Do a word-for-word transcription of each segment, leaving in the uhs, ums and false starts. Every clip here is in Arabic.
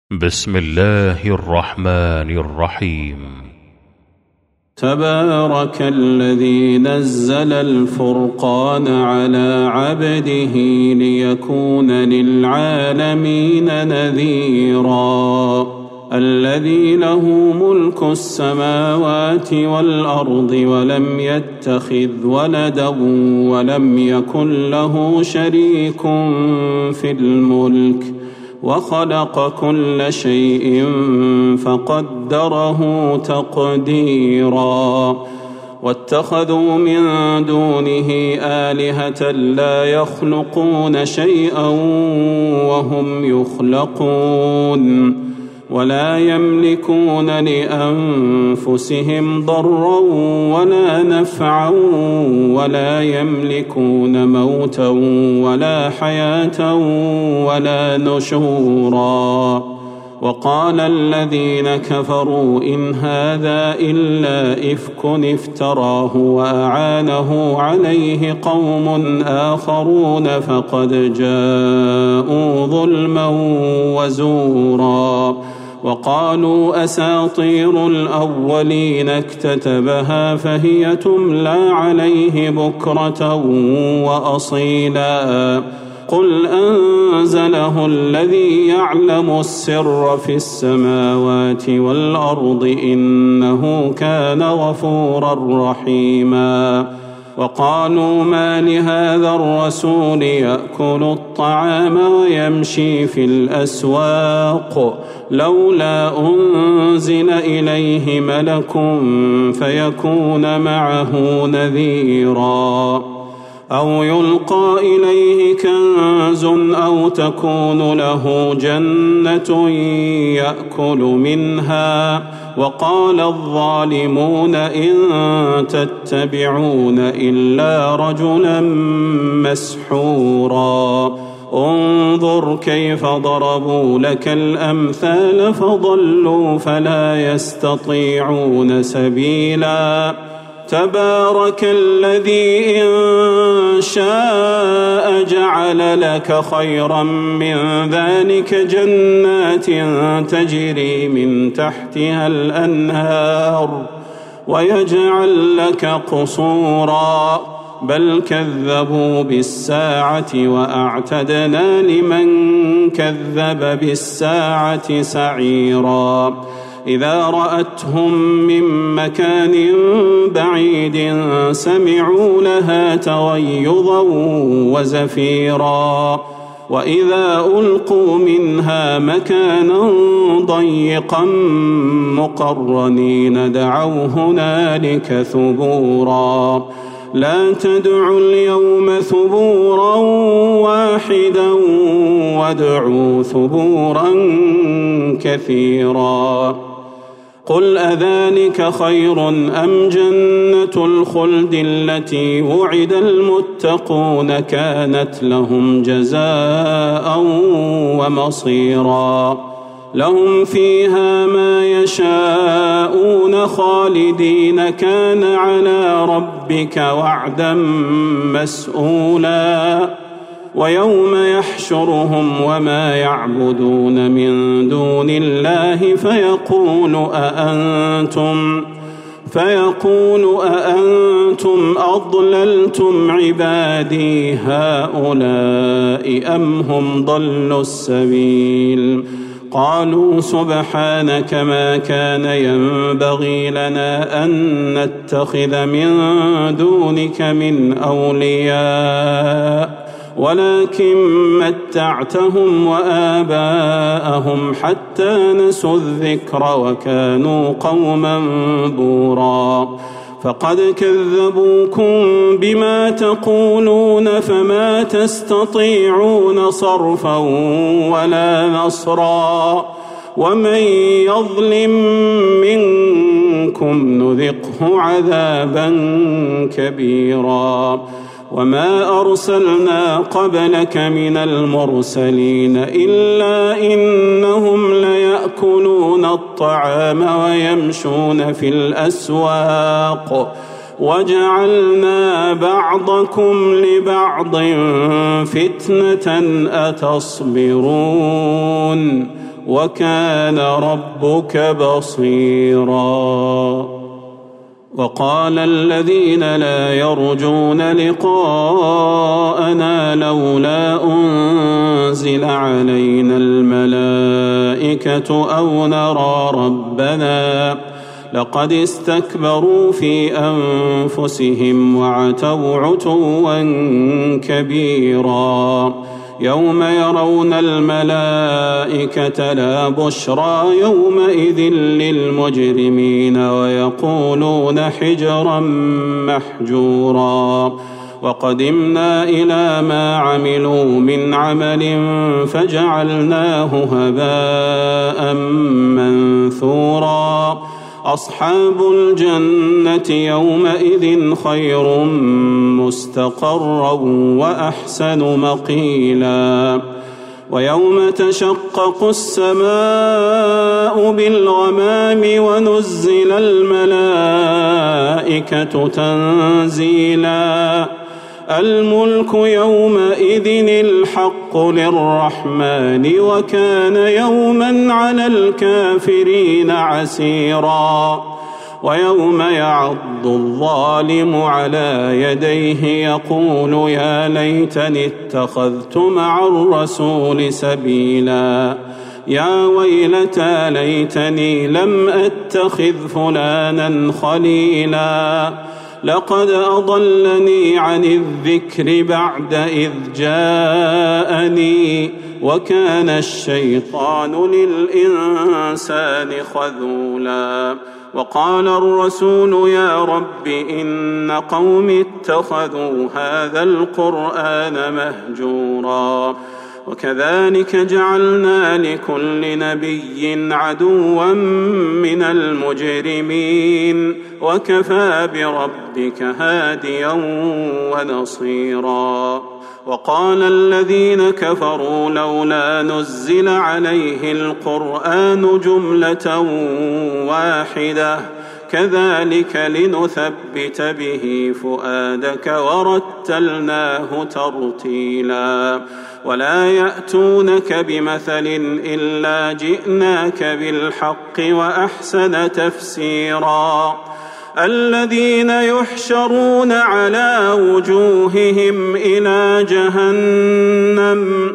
بسم الله الرحمن الرحيم. تبارك الذي نزل الفرقان على عبده ليكون للعالمين نذيرا. الذي له ملك السماوات والأرض ولم يتخذ ولدا ولم يكن له شريك في الملك وخلق كل شيء فقدره تقديرا. واتخذوا من دونه آلهة لا يخلقون شيئا وهم يخلقون ولا يملكون لأنفسهم ضرا ولا نفعا ولا يملكون موتا ولا حياة ولا نشورا. وقال الذين كفروا إن هذا إلا إفك افتراه وأعانه عليه قوم آخرون فقد جاءوا ظلما وزورا. وقالوا أساطير الأولين اكتتبها فهي تملى عليه بكرة وأصيلا. قل أنزله الذي يعلم السر في السماوات والأرض إنه كان غفورا رحيما. وقالوا ما لهذا الرسول يأكل الطعام ويمشي في الأسواق لولا أنزل إليه ملك فيكون معه نذيرا. أو يلقى إليه كنز أو تكون له جنة يأكل منها. وقال الظالمون إن تتبعون إلا رجلا مسحورا. انظر كيف ضربوا لك الأمثال فضلوا فلا يستطيعون سبيلا. تبارك الذي إن شاء جعل لك خيرا من ذلك جنات تجري من تحتها الأنهار ويجعل لك قصورا بل كذبوا بالساعة وأعتدنا لمن كذب بالساعة سعيرا. إذا رأتهم من مكان بعيد سمعوا لها تغيظا وزفيرا. وإذا ألقوا منها مكانا ضيقا مقرنين دعوا هنالك ثبورا. لا تدعوا اليوم ثبورا واحدا وادعوا ثبورا كثيرا. قل أذلك خير أم جنة الخلد التي وعد المتقون كانت لهم جزاء ومصيرا. لهم فيها ما يشاءون خالدين كان على ربك وعدا مسئولا. ويوم يحشرهم وما يعبدون من دون الله فيقول أأنتم فيقول أأنتم أضللتم عبادي هؤلاء أم هم ضلوا السبيل. قالوا سبحانك ما كان ينبغي لنا أن نتخذ من دونك من أولياء ولكن متعتهم وآباءهم حتى نسوا الذكر وكانوا قوما بورا. فقد كذبوكم بما تقولون فما تستطيعون صرفا ولا نصرا. ومن يظلم منكم نذقه عذابا كبيرا. وما أرسلنا قبلك من المرسلين إلا إنهم ليأكلون الطعام ويمشون في الأسواق وجعلنا بعضكم لبعض فتنة أتصبرون وكان ربك بصيرا. وقال الذين لا يرجون لقاءنا لولا أنزل علينا الملائكة أو نرى ربنا لقد استكبروا في أنفسهم وعتوا عتوا كبيرا. يوم يرون الملائكة لا بشرى يومئذ للمجرمين ويقولون حجرا محجورا. وقدمنا إلى ما عملوا من عمل فجعلناه هباء منثورا. أصحاب الجنة يومئذ خير مستقرا وأحسن مقيلا. ويوم تشقق السماء بالغمام ونزل الملائكة تنزيلا. الملك يومئذ الحق للرحمن وكان يوما على الكافرين عسيرا. ويوم يعض الظالم على يديه يقول يا ليتني اتخذت مع الرسول سبيلا. يا ويلتى ليتني لم أتخذ فلانا خليلا. لقد أضلني عن الذكر بعد إذ جاءني وكان الشيطان للإنسان خذولا. وقال الرسول يا رب إن قومي اتخذوا هذا القرآن مهجورا. وكذلك جعلنا لكل نبي عدوا من المجرمين وكفى بربك هاديا ونصيرا. وقال الذين كفروا لولا نزل عليه القرآن جملة واحدة كذلك لنثبت به فؤادك ورتلناه ترتيلا. ولا يأتونك بمثل إلا جئناك بالحق وأحسن تفسيرا. الذين يحشرون على وجوههم إلى جهنم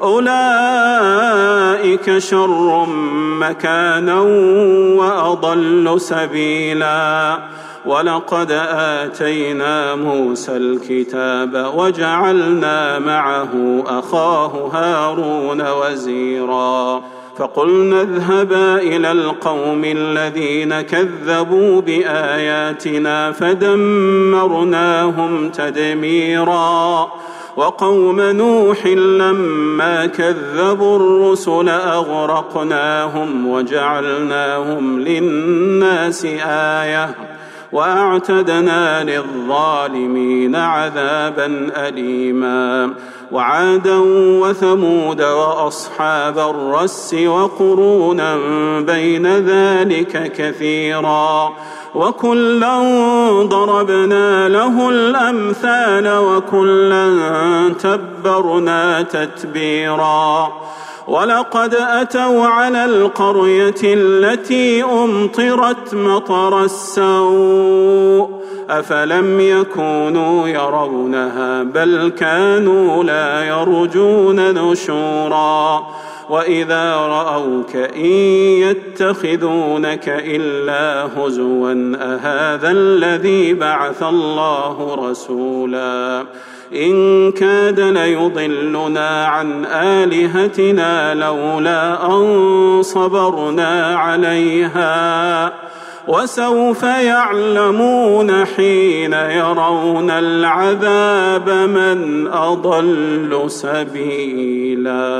أولئك شر مكانا وأضل سبيلا. ولقد آتينا موسى الكتاب وجعلنا معه أخاه هارون وزيرا. فقلنا اذهبا إلى القوم الذين كذبوا بآياتنا فدمرناهم تدميرا. وقوم نوح لما كذبوا الرسل أغرقناهم وجعلناهم للناس آية وأعتدنا للظالمين عذابا أليما. وعادا وثمود وأصحاب الرس وقرونا بين ذلك كثيرا. وكلا ضربنا له الأمثال وكلا تبرنا تتبيرا. ولقد أتوا على القرية التي أمطرت مطر السوء أفلم يكونوا يرونها بل كانوا لا يرجون نشورا. وإذا رأوك إن يتخذونك إلا هزوا أهذا الذي بعث الله رسولا. إن كاد ليضلنا عن آلهتنا لولا أن صبرنا عليها وسوف يعلمون حين يرون العذاب من أضل سبيلا.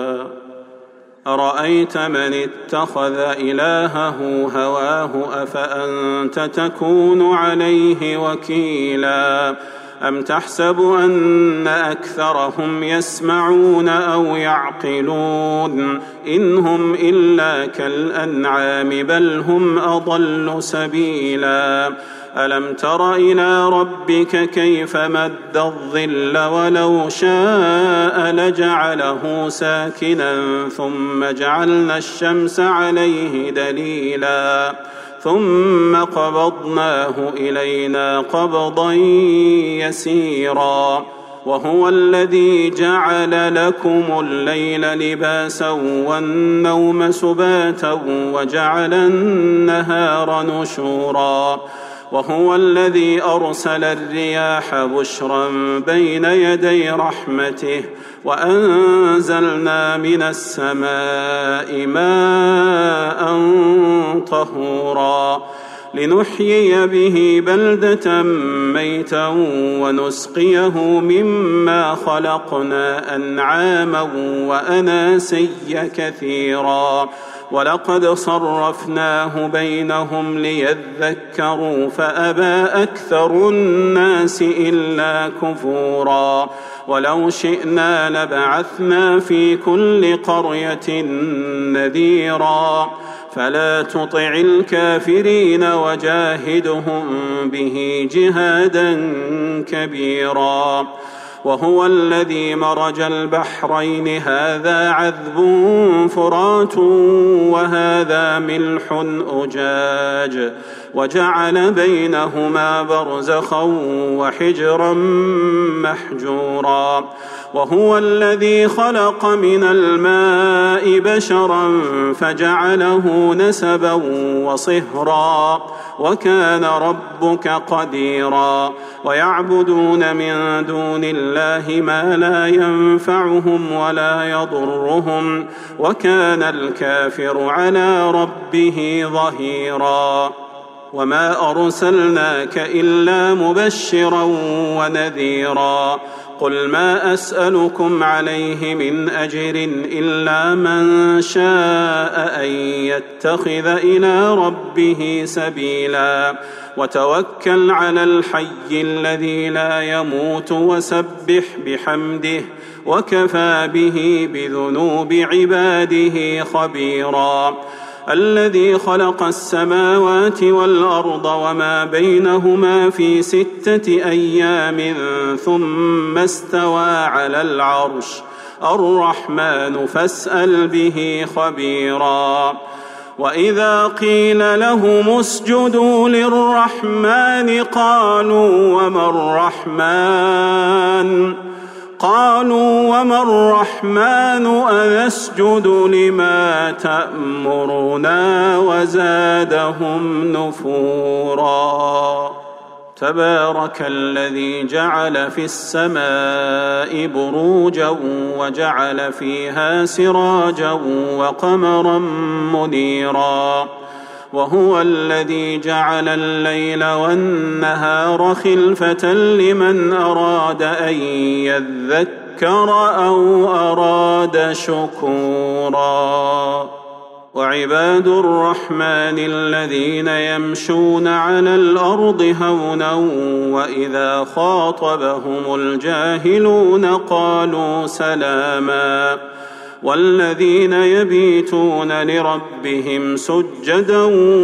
أرأيت من اتخذ إلهه هواه أفأنت تكون عليه وكيلا. أم تحسب أن أكثرهم يسمعون أو يعقلون إن هم إلا كالأنعام بل هم أضل سبيلا. ألم تر إلى ربك كيف مد الظل ولو شاء لجعله ساكنا ثم جعلنا الشمس عليه دليلا ثم قبضناه إلينا قبضا يسيرا وهو الذي جعل لكم الليل لباسا والنوم سباتا وجعل النهار نشورا وهو الذي أرسل الرياح بشرا بين يدي رحمته وأنزلنا من السماء ماء طهورا لنحيي به بلدة ميتا ونسقيه مما خلقنا أنعاما وأناسيا كثيرا ولقد صرفناه بينهم ليذكروا فأبى أكثر الناس إلا كفورا ولو شئنا لبعثنا في كل قرية نذيرا فلا تطع الكافرين وجاهدهم به جهادا كبيرا وهو الذي مرج البحرين هذا عذب فرات وهذا ملح أجاج وجعل بينهما برزخا وحجرا محجورا وهو الذي خلق من الماء بشرا فجعله نسبا وصهرا وكان ربك قديرا ويعبدون من دون الله ما لا ينفعهم ولا يضرهم وكان الكافر على ربه ظهيرا وما أرسلناك إلا مبشرا ونذيرا قل ما أسألكم عليه من أجر إلا من شاء أن يتخذ إلى ربه سبيلا وتوكل على الحي الذي لا يموت وسبح بحمده وكفى به بذنوب عباده خبيرا الذي خلق السماوات والأرض وما بينهما في ستة أيام ثم استوى على العرش الرحمن فاسأل به خبيرا وإذا قيل لهم اسجدوا للرحمن قالوا وما الرحمن قالوا وما الرحمن أنسجد لما تأمرنا وزادهم نفورا تبارك الذي جعل في السماء بروجا وجعل فيها سراجا وقمرا منيرا وهو الذي جعل الليل والنهار خلفة لمن أراد أن يذكر أو أراد شكورا وعباد الرحمن الذين يمشون على الأرض هونا وإذا خاطبهم الجاهلون قالوا سلاما والذين يبيتون لربهم سجدا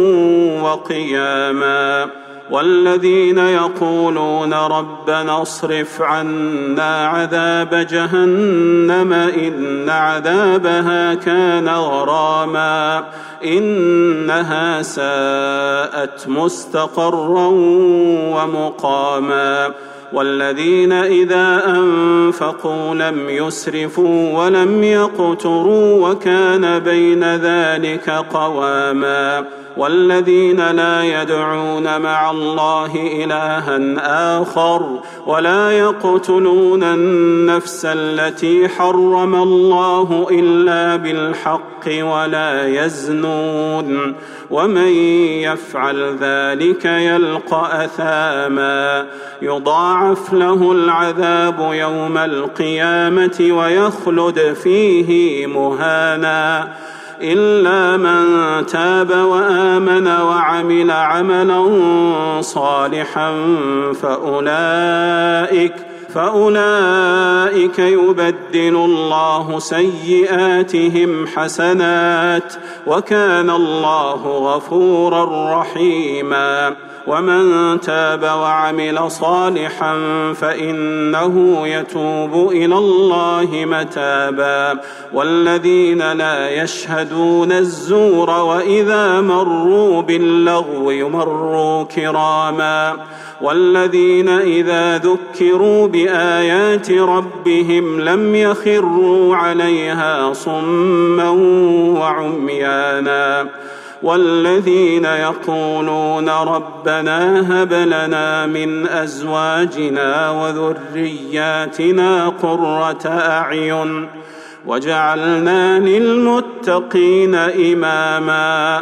وقياما والذين يقولون ربنا اصرف عنا عذاب جهنم إن عذابها كان غراما إنها ساءت مستقرا ومقاما والذين إذا أنفقوا لم يسرفوا ولم يقتروا وكان بين ذلك قواما والذين لا يدعون مع الله إلها آخر ولا يقتلون النفس التي حرم الله إلا بالحق ولا يزنون ومن يفعل ذلك يلقى أثاما يضاعف له العذاب يوم القيامة ويخلد فيه مهانا إلا من تاب وآمن وعمل عملا صالحا فأولئك فأولئك يبدل الله سيئاتهم حسنات وكان الله غفورا رحيما ومن تاب وعمل صالحا فإنه يتوب إلى الله متابا والذين لا يشهدون الزور وإذا مروا باللغو مروا كراما والذين إذا ذكروا بآيات ربهم لم يخروا عليها صما وعميانا والذين يقولون ربنا هب لنا من أزواجنا وذرياتنا قرة أعين وجعلنا للمتقين إماما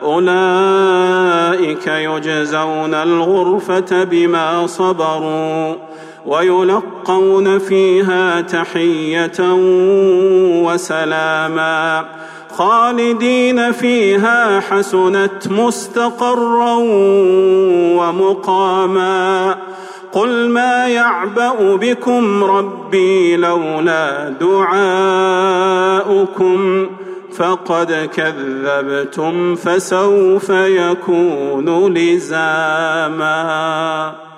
أولئك يجزون الغرفة بما صبروا ويلقون فيها تحية وسلاما خالدين فيها حسنت مستقرا ومقاما قل ما يعبأ بكم ربي لولا دعاؤكم فقد كذبتم فسوف يكون لزاما.